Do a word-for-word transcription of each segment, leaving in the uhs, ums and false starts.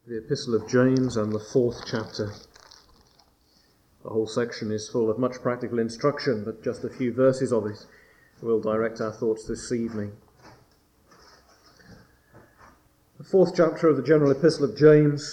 The Epistle of James and the fourth chapter. The whole section is full of much practical instruction, but just a few verses of it will direct our thoughts this evening. The fourth chapter of the general Epistle of James.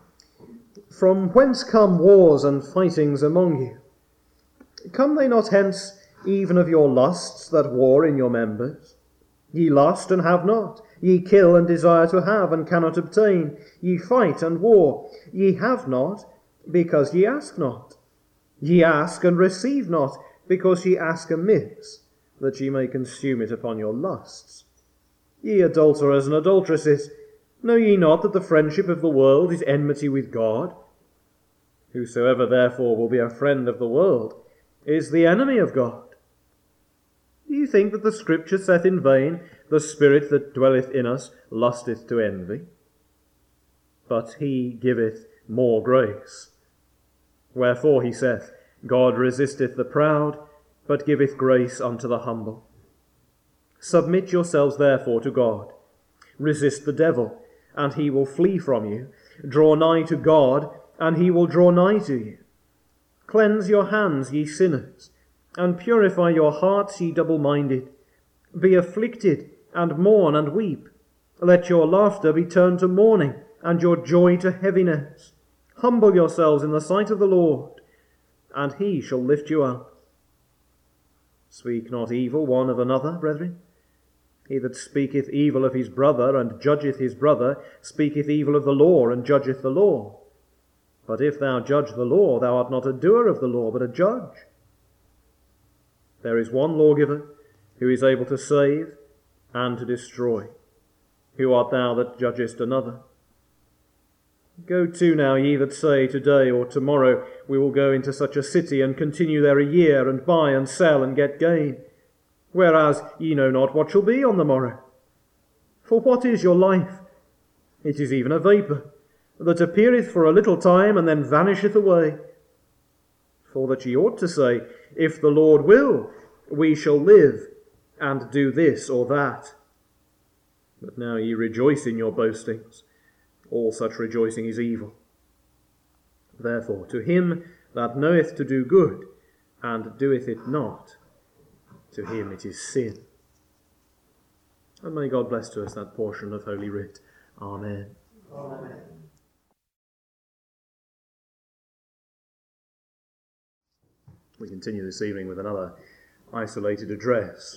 From whence come wars and fightings among you? Come they not hence even of your lusts that war in your members? Ye lust and have not. Ye kill and desire to have and cannot obtain. Ye fight and war. Ye have not, because ye ask not. Ye ask and receive not, because ye ask amiss, that ye may consume it upon your lusts. Ye adulterers and adulteresses, know ye not that the friendship of the world is enmity with God? Whosoever therefore will be a friend of the world is the enemy of God. Do you think that the Scripture saith in vain, the Spirit that dwelleth in us lusteth to envy? But he giveth more grace. Wherefore he saith, God resisteth the proud, but giveth grace unto the humble. Submit yourselves therefore to God. Resist the devil, and he will flee from you. Draw nigh to God, and he will draw nigh to you. Cleanse your hands, ye sinners, and purify your hearts, ye double-minded. Be afflicted, and mourn, and weep. Let your laughter be turned to mourning, and your joy to heaviness. Humble yourselves in the sight of the Lord, and he shall lift you up. Speak not evil one of another, brethren. He that speaketh evil of his brother, and judgeth his brother, speaketh evil of the law, and judgeth the law. But if thou judge the law, thou art not a doer of the law, but a judge. There is one lawgiver, who is able to save and to destroy. Who art thou that judgest another? Go to now, ye that say, today or tomorrow we will go into such a city, and continue there a year, and buy and sell, and get gain. Whereas ye know not what shall be on the morrow. For what is your life? It is even a vapour, that appeareth for a little time, and then vanisheth away. For that ye ought to say, if the Lord will, we shall live, and do this or that. But now ye rejoice in your boastings. All such rejoicing is evil. Therefore, to him that knoweth to do good, and doeth it not, to him it is sin. And may God bless to us that portion of Holy Writ. Amen. Amen. We continue this evening with another isolated address.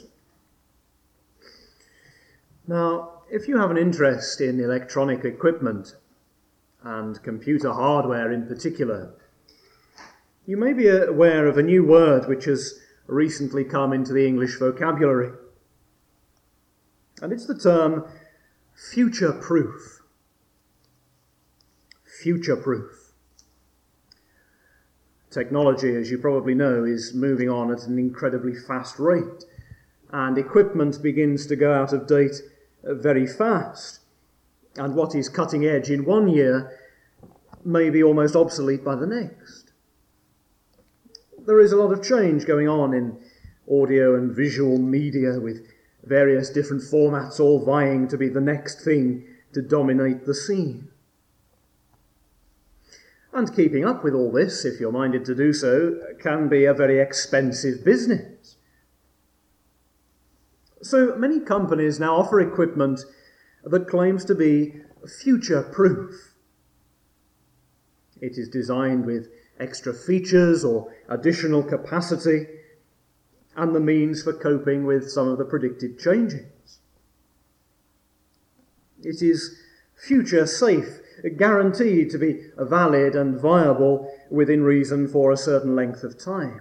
Now, if you have an interest in electronic equipment, and computer hardware in particular, you may be aware of a new word which has recently come into the English vocabulary. And it's the term future-proof. Future-proof. Technology, as you probably know, is moving on at an incredibly fast rate, and equipment begins to go out of date very fast. And what is cutting edge in one year may be almost obsolete by the next. There is a lot of change going on in audio and visual media, with various different formats all vying to be the next thing to dominate the scene. And keeping up with all this, if you're minded to do so, can be a very expensive business. So many companies now offer equipment that claims to be future-proof. It is designed with extra features or additional capacity, and the means for coping with some of the predicted changes. It is future-safe, guaranteed to be valid and viable within reason for a certain length of time.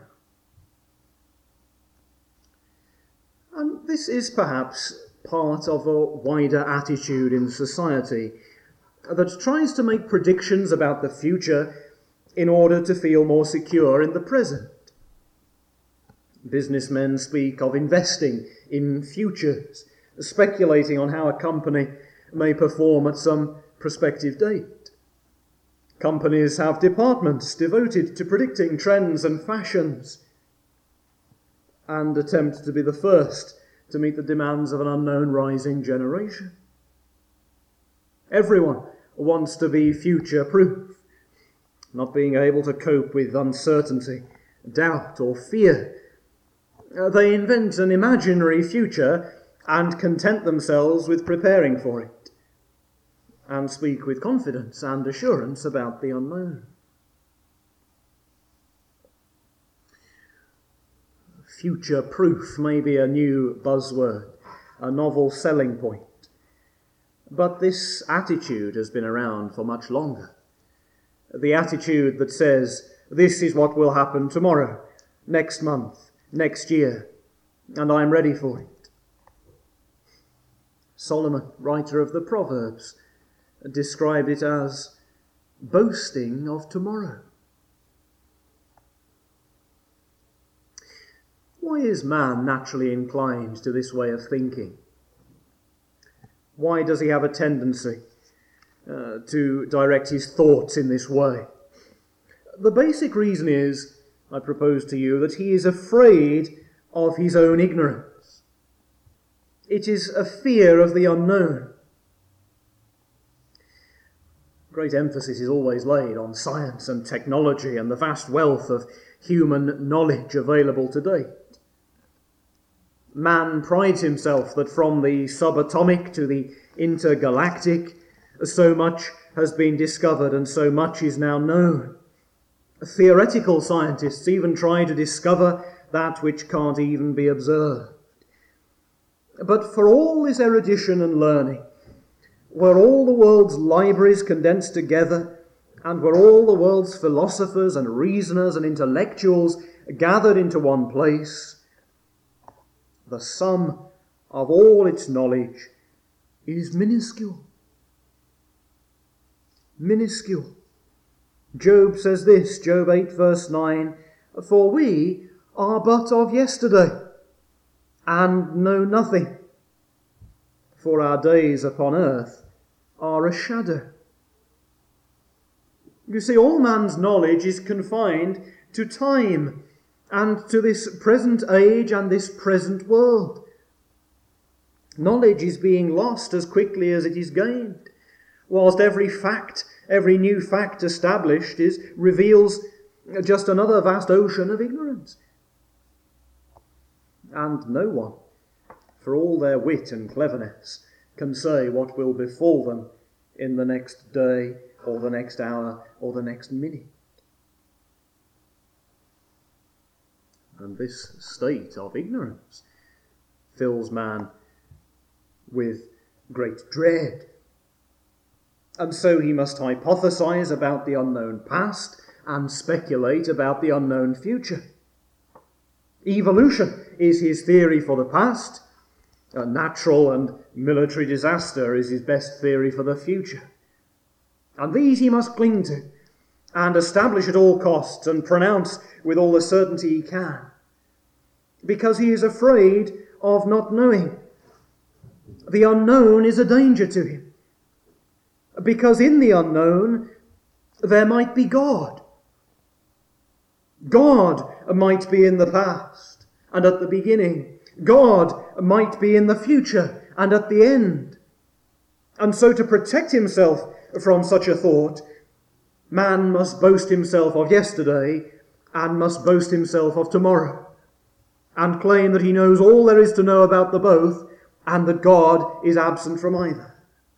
And this is perhaps part of a wider attitude in society that tries to make predictions about the future in order to feel more secure in the present. Businessmen speak of investing in futures, speculating on how a company may perform at some prospective date. Companies have departments devoted to predicting trends and fashions, and attempt to be the first to meet the demands of an unknown rising generation. Everyone wants to be future-proof, not being able to cope with uncertainty, doubt, or fear. Uh, they invent an imaginary future and content themselves with preparing for it, and speak with confidence and assurance about the unknown. Future-proof may be a new buzzword, a novel selling point, but this attitude has been around for much longer. The attitude that says, this is what will happen tomorrow, next month, next year, and I'm ready for it. Solomon, writer of the Proverbs, described it as boasting of tomorrow. Why is man naturally inclined to this way of thinking? Why does he have a tendency uh, to direct his thoughts in this way? The basic reason is, I propose to you, that he is afraid of his own ignorance. It is a fear of the unknown. Great emphasis is always laid on science and technology and the vast wealth of human knowledge available to date. Man prides himself that from the subatomic to the intergalactic, so much has been discovered and so much is now known. Theoretical scientists even try to discover that which can't even be observed. But for all this erudition and learning, were all the world's libraries condensed together, and were all the world's philosophers and reasoners and intellectuals gathered into one place, the sum of all its knowledge is minuscule. Minuscule. Job says this, Job eight verse nine, for we are but of yesterday, and know nothing, for our days upon earth are a shadow. You see, all man's knowledge is confined to time and to this present age and this present world. Knowledge is being lost as quickly as it is gained, whilst every fact, every new fact established is reveals just another vast ocean of ignorance. And no one, for all their wit and cleverness, can say what will befall them in the next day or the next hour or the next minute. And this state of ignorance fills man with great dread. And so he must hypothesize about the unknown past and speculate about the unknown future. Evolution is his theory for the past. A natural and military disaster is his best theory for the future. And these he must cling to and establish at all costs and pronounce with all the certainty he can, because he is afraid of not knowing. The unknown is a danger to him, because in the unknown there might be God. God might be in the past and at the beginning. God might be in the future and at the end. And so to protect himself from such a thought, man must boast himself of yesterday and must boast himself of tomorrow, and claim that he knows all there is to know about the both, and that God is absent from either.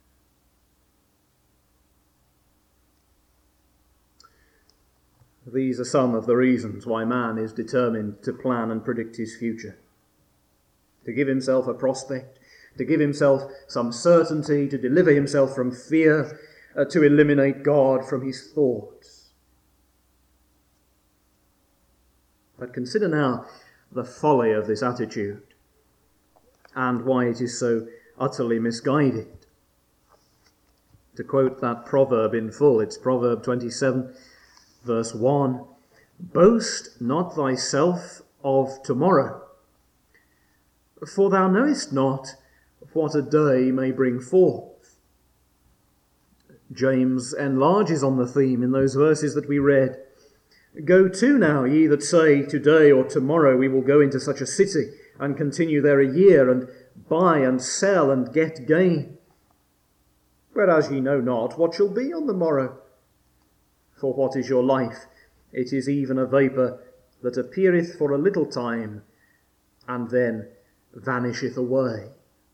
These are some of the reasons why man is determined to plan and predict his future. To give himself a prospect, to give himself some certainty, to deliver himself from fear, uh, to eliminate God from his thoughts. But consider now the folly of this attitude and why it is so utterly misguided. To quote that proverb in full, it's Proverb twenty-seven, verse one, boast not thyself of tomorrow, for thou knowest not what a day may bring forth. James enlarges on the theme in those verses that we read. Go to now, ye that say, today or tomorrow we will go into such a city, and continue there a year, and buy and sell and get gain. whereas ye know not what shall be on the morrow. For what is your life? It is even a vapour that appeareth for a little time, and then vanisheth away.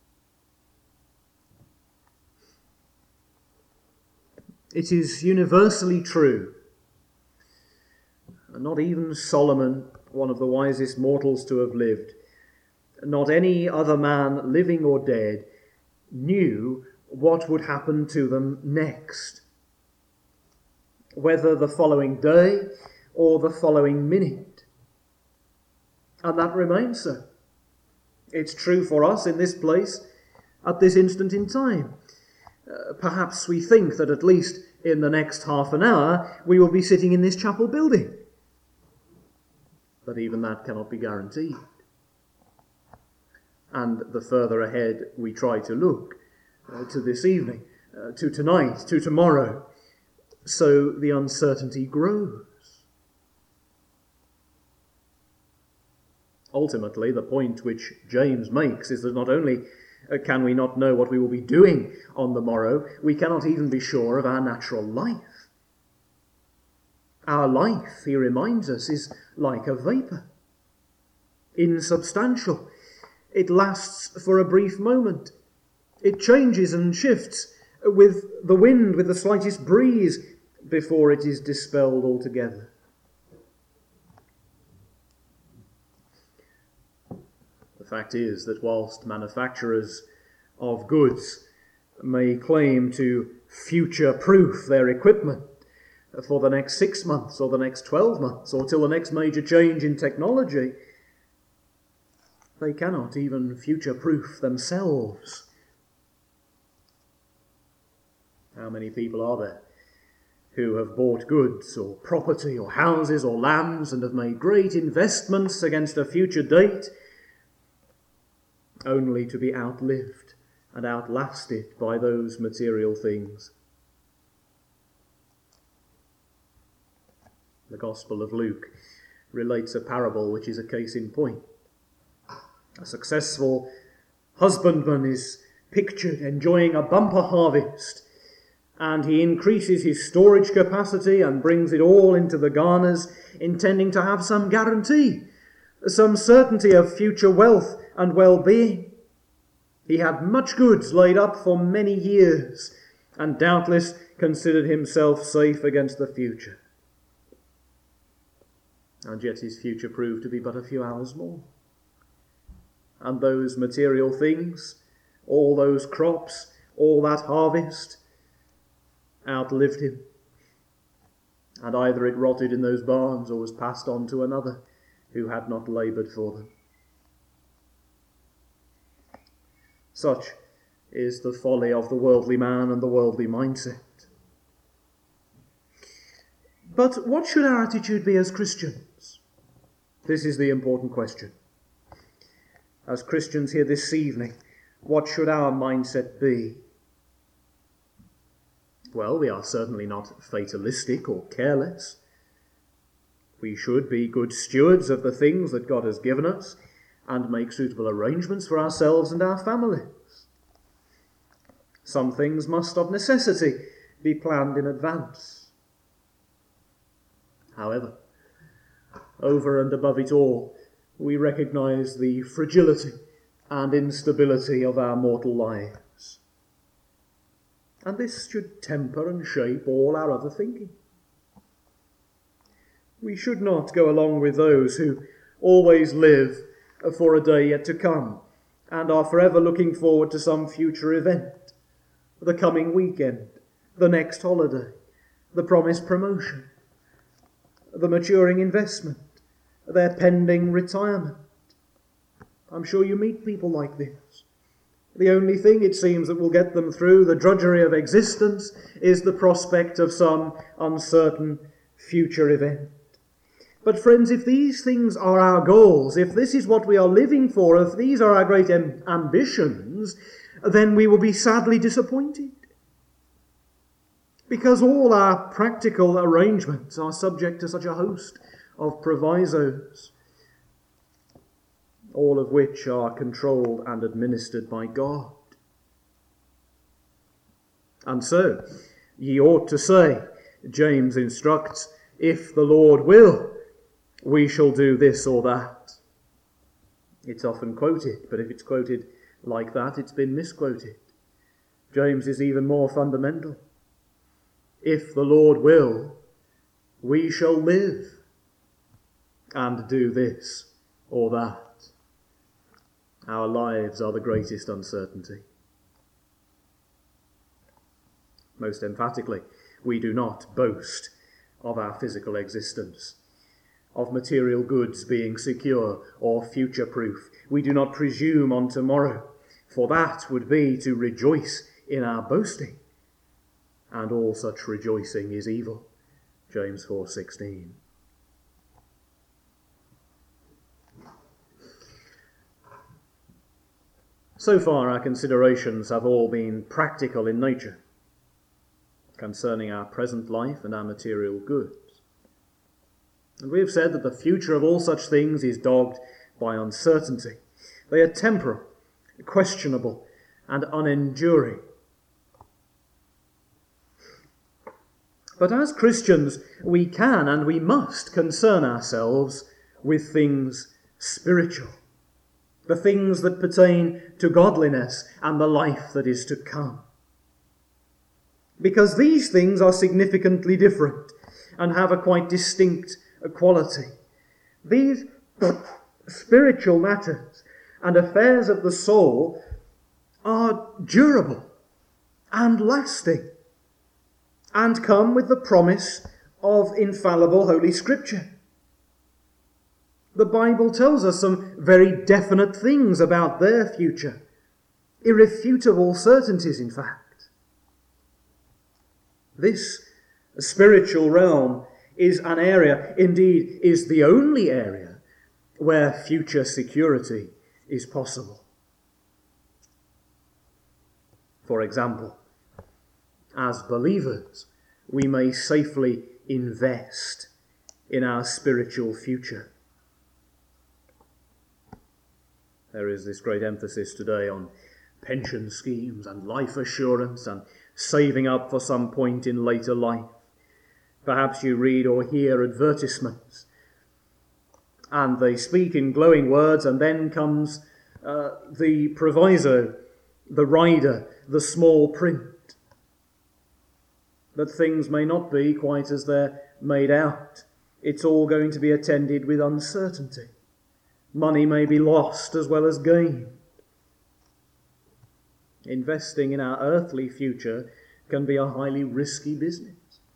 It is universally true. Not even Solomon, one of the wisest mortals to have lived, not any other man, living or dead, knew what would happen to them next, whether the following day or the following minute. And that remains so. It's true for us in this place at this instant in time. Uh, perhaps we think that at least in the next half an hour we will be sitting in this chapel building. But even that cannot be guaranteed. And the further ahead we try to look, uh, to this evening, uh, to tonight, to tomorrow, so the uncertainty grows. Ultimately, the point which James makes is that not only uh, can we not know what we will be doing on the morrow, we cannot even be sure of our natural life. Our life, he reminds us, is like a vapour, insubstantial. It lasts for a brief moment. It changes and shifts with the wind, with the slightest breeze, before it is dispelled altogether. The fact is that whilst manufacturers of goods may claim to future-proof their equipment for the next six months or the next twelve months or till the next major change in technology, they cannot even future-proof themselves. How many people are there who have bought goods or property or houses or lands and have made great investments against a future date, only to be outlived and outlasted by those material things? The Gospel of Luke relates a parable which is a case in point. A successful husbandman is pictured enjoying a bumper harvest, and he increases his storage capacity and brings it all into the garners, intending to have some guarantee, some certainty of future wealth and well-being. He had much goods laid up for many years, and doubtless considered himself safe against the future. And yet his future proved to be but a few hours more. And those material things, all those crops, all that harvest, outlived him. And either it rotted in those barns or was passed on to another who had not laboured for them. Such is the folly of the worldly man and the worldly mindset. But what should our attitude be as Christians? This is the important question. As Christians here this evening, what should our mindset be? Well, we are certainly not fatalistic or careless. We should be good stewards of the things that God has given us and make suitable arrangements for ourselves and our families. Some things must of necessity be planned in advance. However, over and above it all, we recognize the fragility and instability of our mortal lives. And this should temper and shape all our other thinking. We should not go along with those who always live for a day yet to come and are forever looking forward to some future event, the coming weekend, the next holiday, the promised promotion, the maturing investment, their pending retirement. I'm sure you meet people like this. The only thing, it seems, that will get them through the drudgery of existence is the prospect of some uncertain future event. But friends, if these things are our goals, if this is what we are living for, if these are our great am- ambitions, then we will be sadly disappointed. Because all our practical arrangements are subject to such a host of provisos, all of which are controlled and administered by God. And so, ye ought to say, James instructs, if the Lord will, we shall do this or that. It's often quoted, but if it's quoted like that, it's been misquoted. James is even more fundamental. If the Lord will, we shall live and do this or that. Our lives are the greatest uncertainty. Most emphatically, we do not boast of our physical existence, of material goods being secure or future-proof. We do not presume on tomorrow, for that would be to rejoice in our boasting, and all such rejoicing is evil. James four sixteen. So far our considerations have all been practical in nature, concerning our present life and our material goods. And we have said that the future of all such things is dogged by uncertainty. They are temporal, questionable, and unenduring. But as Christians, we can and we must concern ourselves with things spiritual, the things that pertain to godliness and the life that is to come. Because these things are significantly different and have a quite distinct quality. These spiritual matters and affairs of the soul are durable and lasting, and come with the promise of infallible Holy Scripture. The Bible tells us some very definite things about their future, irrefutable certainties, in fact. This spiritual realm is an area, indeed is the only area, where future security is possible. For example, as believers, we may safely invest in our spiritual future. There is this great emphasis today on pension schemes and life assurance and saving up for some point in later life. Perhaps you read or hear advertisements, and they speak in glowing words, and then comes uh, the proviso, the rider, the small print, that things may not be quite as they're made out. It's all going to be attended with uncertainty. Money may be lost as well as gained. Investing in our earthly future can be a highly risky business.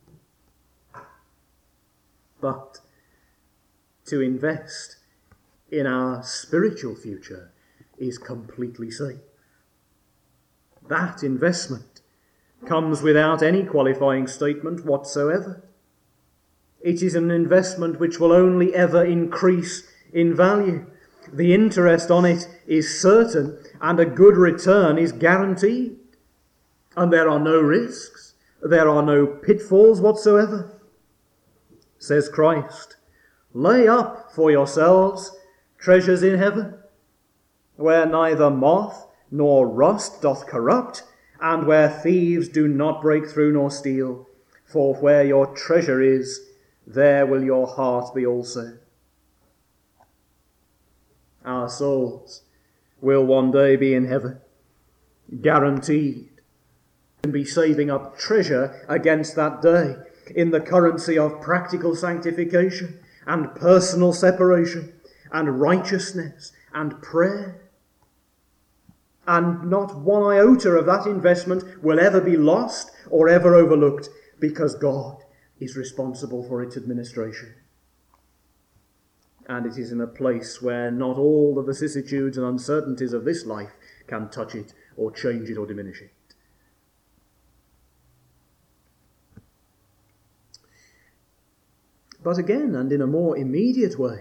But to invest in our spiritual future is completely safe. That investment comes without any qualifying statement whatsoever. It is an investment which will only ever increase in value. The interest on it is certain, and a good return is guaranteed. And there are no risks, there are no pitfalls whatsoever. Says Christ, lay up for yourselves treasures in heaven, where neither moth nor rust doth corrupt, and where thieves do not break through nor steal. For where your treasure is, there will your heart be also. Our souls will one day be in heaven, guaranteed, and be saving up treasure against that day in the currency of practical sanctification and personal separation and righteousness and prayer. And not one iota of that investment will ever be lost or ever overlooked, because God is responsible for its administration. And it is in a place where not all the vicissitudes and uncertainties of this life can touch it or change it or diminish it. But again, and in a more immediate way,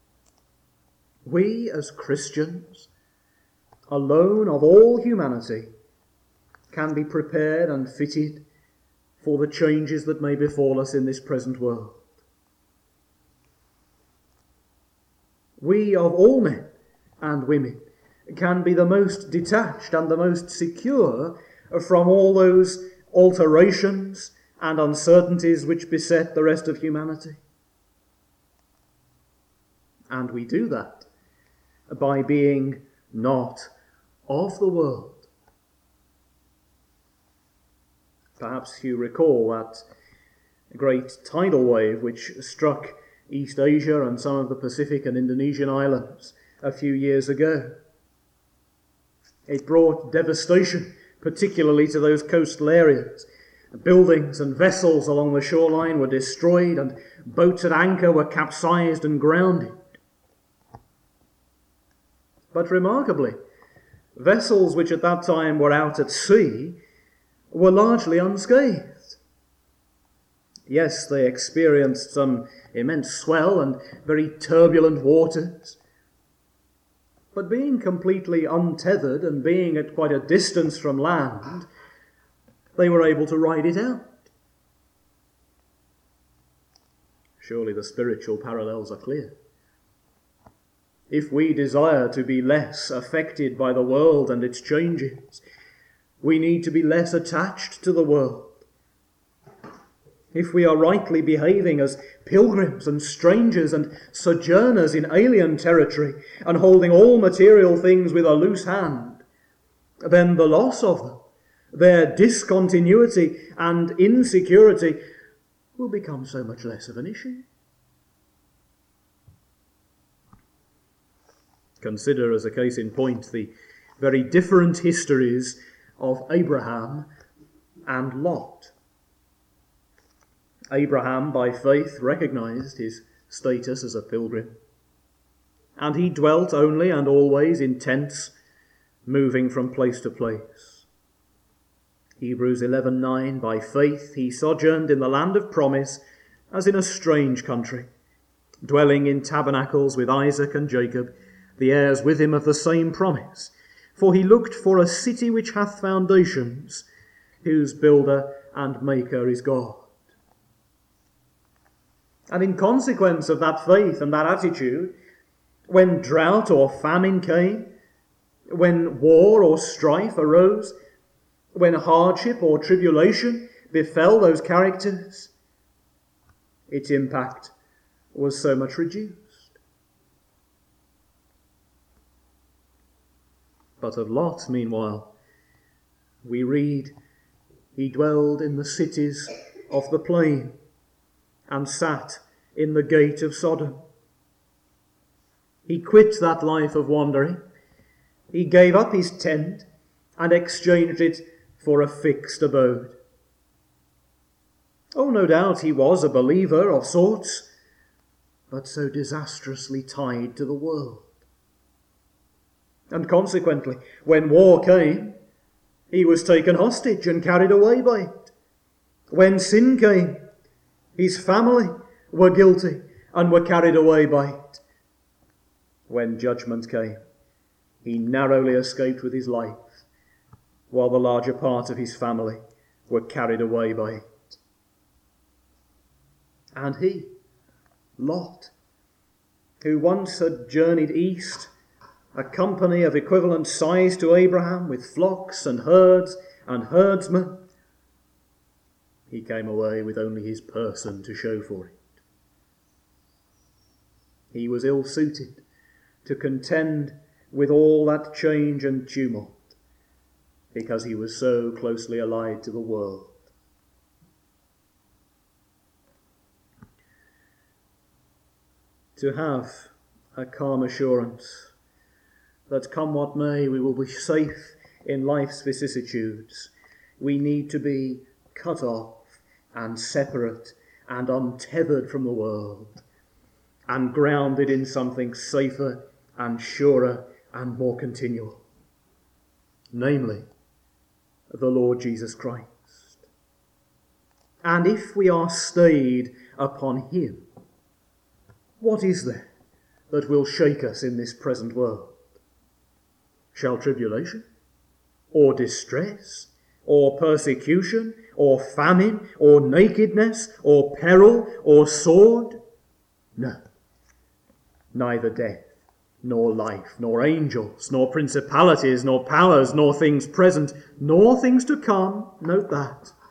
we as Christians, alone of all humanity, can be prepared and fitted for the changes that may befall us in this present world. We of all men and women can be the most detached and the most secure from all those alterations and uncertainties which beset the rest of humanity. And we do that by being not of the world. Perhaps you recall that great tidal wave which struck East Asia and some of the Pacific and Indonesian islands a few years ago. It brought devastation, particularly to those coastal areas. Buildings and vessels along the shoreline were destroyed, and boats at anchor were capsized and grounded. But remarkably, vessels which at that time were out at sea were largely unscathed. Yes, they experienced some immense swell and very turbulent waters, but being completely untethered and being at quite a distance from land, they were able to ride it out. Surely the spiritual parallels are clear. If we desire to be less affected by the world and its changes, we need to be less attached to the world. If we are rightly behaving as pilgrims and strangers and sojourners in alien territory and holding all material things with a loose hand, then the loss of them, their discontinuity and insecurity will become so much less of an issue. Consider as a case in point the very different histories of Abraham and Lot. Abraham, by faith, recognized his status as a pilgrim, and he dwelt only and always in tents, moving from place to place. Hebrews eleven nine, by faith he sojourned in the land of promise as in a strange country, dwelling in tabernacles with Isaac and Jacob, the heirs with him of the same promise. For he looked for a city which hath foundations, whose builder and maker is God. And in consequence of that faith and that attitude, when drought or famine came, when war or strife arose, when hardship or tribulation befell those characters, its impact was so much reduced. But of Lot, meanwhile, we read, he dwelled in the cities of the plain and sat in the gate of Sodom. He quit that life of wandering. He gave up his tent and exchanged it for a fixed abode. Oh, no doubt he was a believer of sorts, but so disastrously tied to the world. And consequently, when war came, he was taken hostage and carried away by it. When sin came, his family were guilty and were carried away by it. When judgment came, he narrowly escaped with his life, while the larger part of his family were carried away by it. And he, Lot, who once had journeyed east, a company of equivalent size to Abraham, with flocks and herds and herdsmen, he came away with only his person to show for it. He was ill-suited to contend with all that change and tumult, because he was so closely allied to the world. To have a calm assurance that come what may, we will be safe in life's vicissitudes, we need to be cut off and separate and untethered from the world, and grounded in something safer and surer and more continual, namely the Lord Jesus Christ. And if we are stayed upon him, what is there that will shake us in this present world? Shall tribulation, or distress, or persecution, or famine, or nakedness, or peril, or sword? No, neither death, nor life, nor angels, nor principalities, nor powers, nor things present, nor things to come, note that,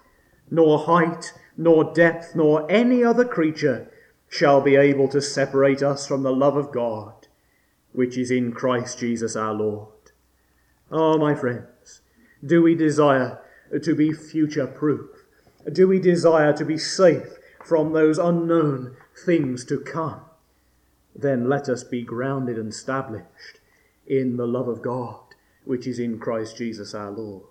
nor height, nor depth, nor any other creature shall be able to separate us from the love of God, which is in Christ Jesus our Lord. Oh, my friends, do we desire to be future-proof? Do we desire to be safe from those unknown things to come? Then let us be grounded and established in the love of God, which is in Christ Jesus our Lord.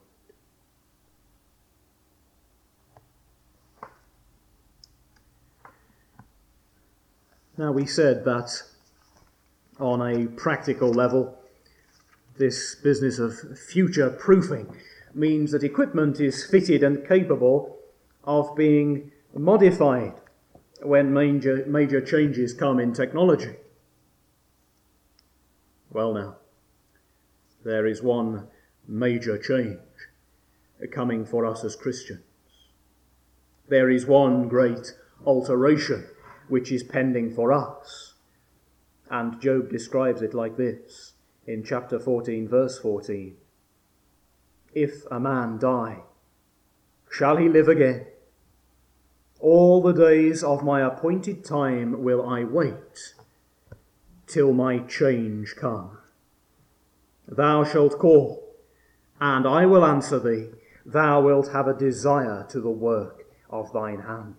Now, we said that on a practical level, this business of future-proofing means that equipment is fitted and capable of being modified when major, major changes come in technology. Well now, there is one major change coming for us as Christians. There is one great alteration which is pending for us. And Job describes it like this in chapter fourteen, verse fourteen. If a man die, shall he live again? All the days of my appointed time will I wait, till my change come. Thou shalt call, and I will answer thee. Thou wilt have a desire to the work of thine hands.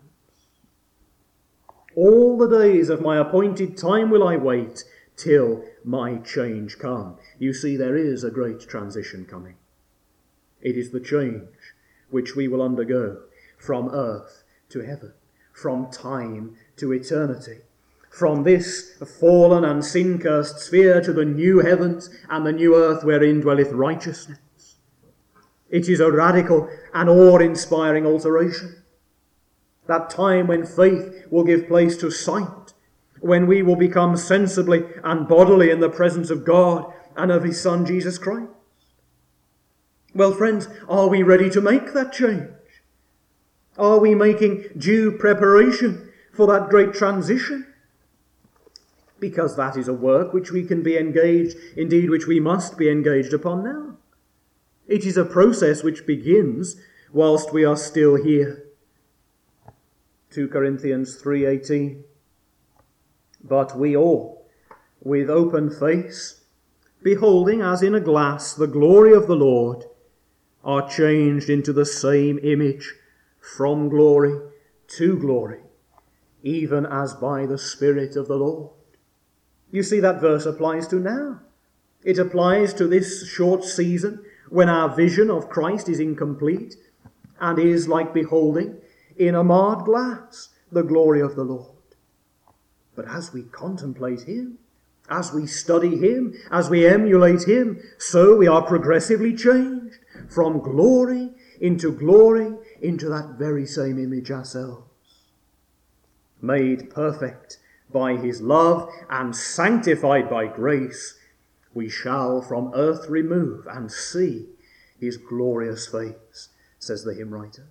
All the days of my appointed time will I wait, till my change come. You see, there is a great transition coming. It is the change which we will undergo from earth to heaven, from time to eternity, from this fallen and sin-cursed sphere to the new heavens and the new earth wherein dwelleth righteousness. It is a radical and awe-inspiring alteration. That time when faith will give place to sight, when we will become sensibly and bodily in the presence of God and of his Son Jesus Christ. Well, friends, are we ready to make that change? Are we making due preparation for that great transition? Because that is a work which we can be engaged, indeed which we must be engaged upon now. It is a process which begins whilst we are still here. Second Corinthians three eighteen. But we all, with open face, beholding as in a glass the glory of the Lord, are changed into the same image from glory to glory, even as by the Spirit of the Lord. You see, that verse applies to now. It applies to this short season when our vision of Christ is incomplete and is like beholding in a marred glass the glory of the Lord. But as we contemplate him, as we study him, as we emulate him, so we are progressively changed from glory into glory, into that very same image ourselves. Made perfect by his love and sanctified by grace, we shall from earth remove and see his glorious face, says the hymn writer.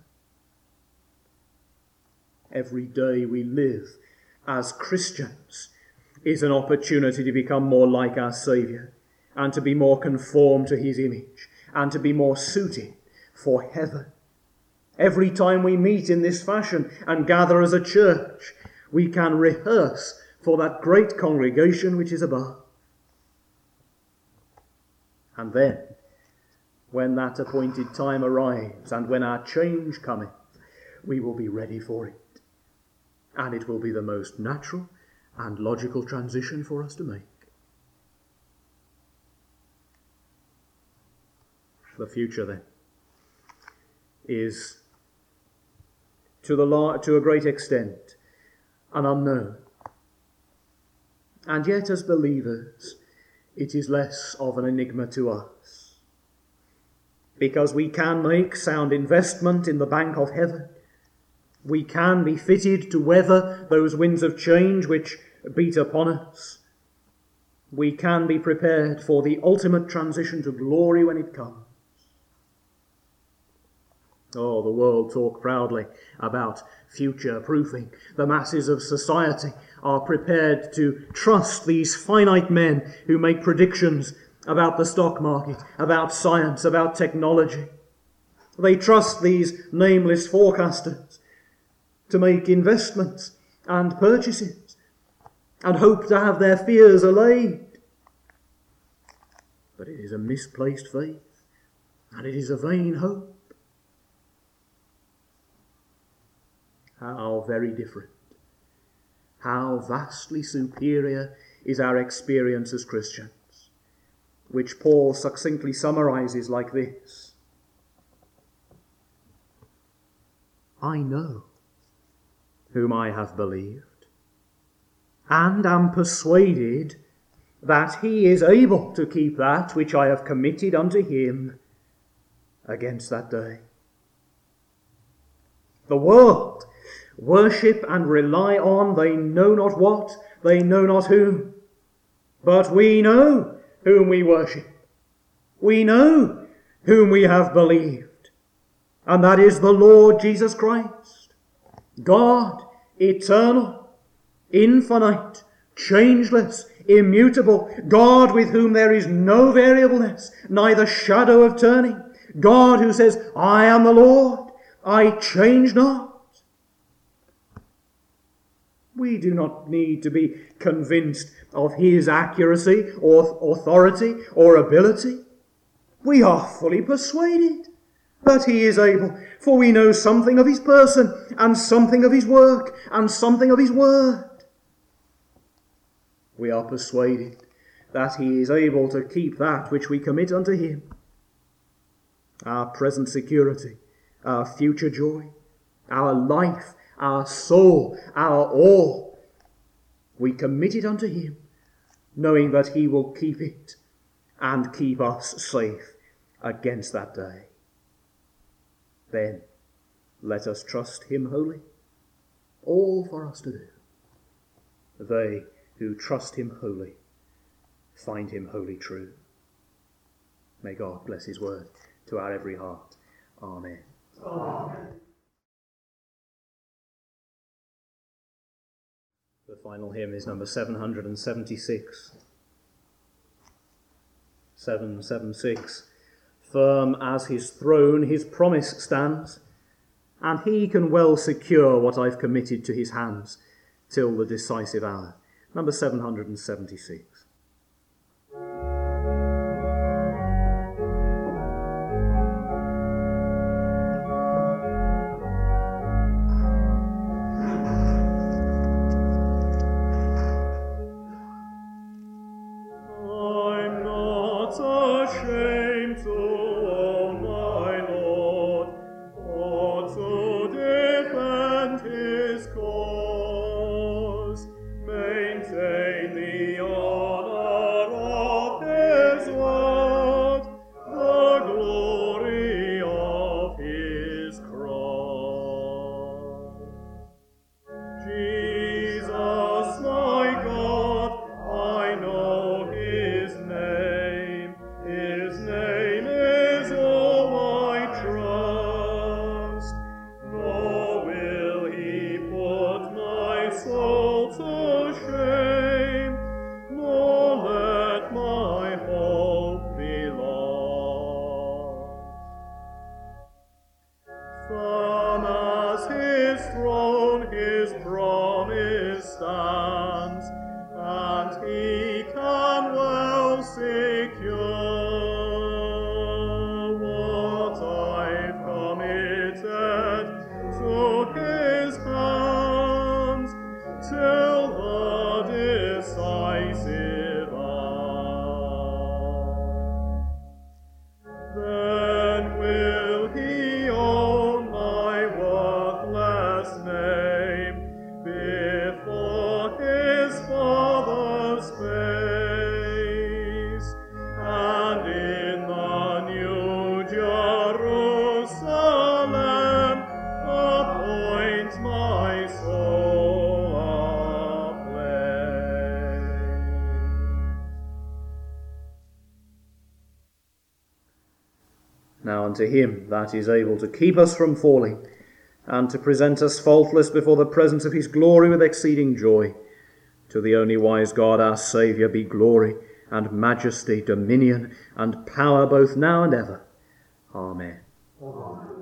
Every day we live as Christians is an opportunity to become more like our Saviour and to be more conformed to his image and to be more suited for heaven. Every time we meet in this fashion and gather as a church, we can rehearse for that great congregation which is above. And then, when that appointed time arrives and when our change cometh, we will be ready for it. And it will be the most natural and logical transition for us to make. The future, then, is to, the lar- to a great extent an unknown. And yet, as believers, it is less of an enigma to us. Because we can make sound investment in the bank of heaven. We can be fitted to weather those winds of change which beat upon us. We can be prepared for the ultimate transition to glory when it comes. Oh, the world talk proudly about future-proofing. The masses of society are prepared to trust these finite men who make predictions about the stock market, about science, about technology. They trust these nameless forecasters to make investments and purchases and hope to have their fears allayed. But it is a misplaced faith, and it is a vain hope. How very different, how vastly superior is our experience as Christians, which Paul succinctly summarizes like this: I know whom I have believed, and am persuaded that he is able to keep that which I have committed unto him against that day. The world worship and rely on they know not what, they know not whom. But we know whom we worship. We know whom we have believed. And that is the Lord Jesus Christ, God, eternal, infinite, changeless, immutable, God with whom there is no variableness, neither shadow of turning, God who says, I am the Lord, I change not. We do not need to be convinced of his accuracy or authority or ability. We are fully persuaded that he is able, for we know something of his person and something of his work and something of his word. We are persuaded that he is able to keep that which we commit unto him. Our present security, our future joy, our life, our soul, our all, we commit it unto him, knowing that he will keep it and keep us safe against that day. Then let us trust him wholly. All for us to do. They who trust him wholly find him wholly true. May God bless his word to our every heart. Amen. Amen. The final hymn is number seven hundred seventy-six. seven seventy-six. Firm as his throne his promise stands, and he can well secure what I've committed to his hands till the decisive hour. Number seven hundred seventy-six. Now unto him that is able to keep us from falling, and to present us faultless before the presence of his glory with exceeding joy, to the only wise God our Saviour be glory and majesty, dominion and power both now and ever. Amen. Amen.